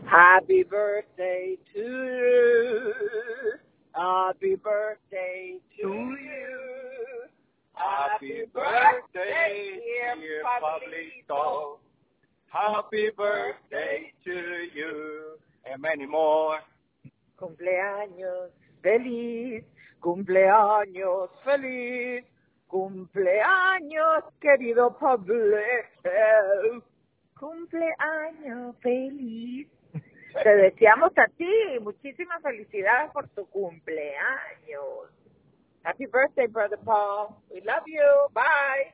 Happy birthday to you. Happy birthday to you. Happy birthday, dear Pablito. Happy birthday to you. And many more. Cumpleaños feliz, cumpleaños feliz, cumpleaños querido Pablito. Cumpleaños feliz. Te deseamos a ti muchísimas felicidades por tu cumpleaños. Happy birthday, Brother Paul. We love you. Bye.